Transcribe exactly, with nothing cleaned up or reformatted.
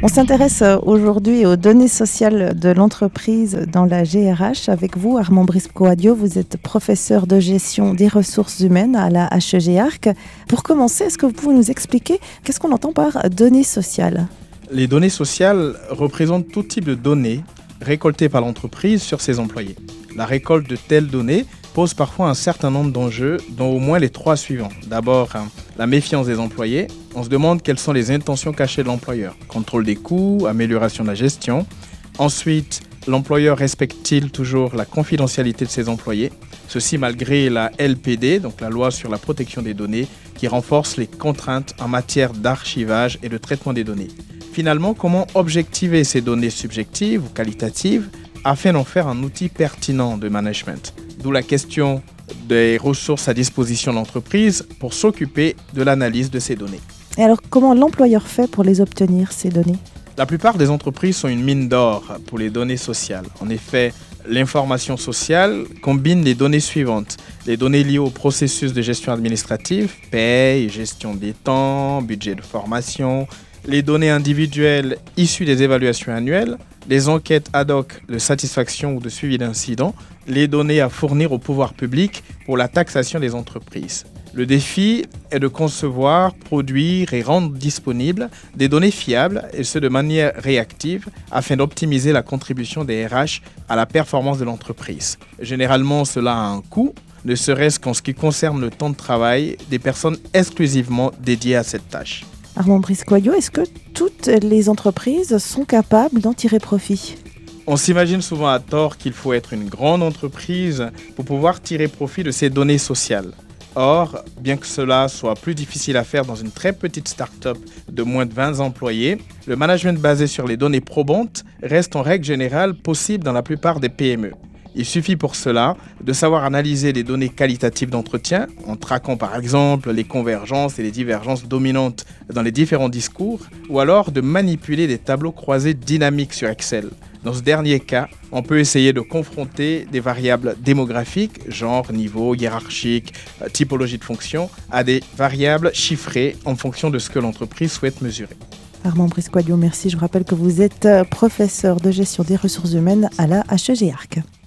On s'intéresse aujourd'hui aux données sociales de l'entreprise dans la G R H. Avec vous, Armand Briscoadio, vous êtes professeur de gestion des ressources humaines à la H E G A R C. Pour commencer, est-ce que vous pouvez nous expliquer qu'est-ce qu'on entend par données sociales ? Les données sociales représentent tout type de données récoltées par l'entreprise sur ses employés. La récolte de telles données pose parfois un certain nombre d'enjeux, dont au moins les trois suivants. D'abord, hein, la méfiance des employés. On se demande quelles sont les intentions cachées de l'employeur. Contrôle des coûts, amélioration de la gestion. Ensuite, l'employeur respecte-t-il toujours la confidentialité de ses employés ? Ceci malgré la L P D, donc la loi sur la protection des données, qui renforce les contraintes en matière d'archivage et de traitement des données. Finalement, comment objectiver ces données subjectives ou qualitatives afin d'en faire un outil pertinent de management ? D'où la question des ressources à disposition de l'entreprise pour s'occuper de l'analyse de ces données. Et alors, comment l'employeur fait pour les obtenir, ces données ? La plupart des entreprises sont une mine d'or pour les données sociales. En effet, l'information sociale combine les données suivantes. Les données liées au processus de gestion administrative, paye, gestion des temps, budget de formation, les données individuelles issues des évaluations annuelles, les enquêtes ad hoc de satisfaction ou de suivi d'incidents, les données à fournir au pouvoir public pour la taxation des entreprises. Le défi est de concevoir, produire et rendre disponibles des données fiables et ce de manière réactive afin d'optimiser la contribution des R H à la performance de l'entreprise. Généralement, cela a un coût, ne serait-ce qu'en ce qui concerne le temps de travail des personnes exclusivement dédiées à cette tâche. Armand Briscoadio, est-ce que toutes les entreprises sont capables d'en tirer profit ? On s'imagine souvent à tort qu'il faut être une grande entreprise pour pouvoir tirer profit de ces données sociales. Or, bien que cela soit plus difficile à faire dans une très petite start-up de moins de vingt employés, le management basé sur les données probantes reste en règle générale possible dans la plupart des P M E. Il suffit pour cela de savoir analyser les données qualitatives d'entretien en traquant par exemple les convergences et les divergences dominantes dans les différents discours ou alors de manipuler des tableaux croisés dynamiques sur Excel. Dans ce dernier cas, on peut essayer de confronter des variables démographiques, genre, niveau, hiérarchique, typologie de fonction, à des variables chiffrées en fonction de ce que l'entreprise souhaite mesurer. Armand Briscoadio, merci. Je vous rappelle que vous êtes professeur de gestion des ressources humaines à la H E G A R C.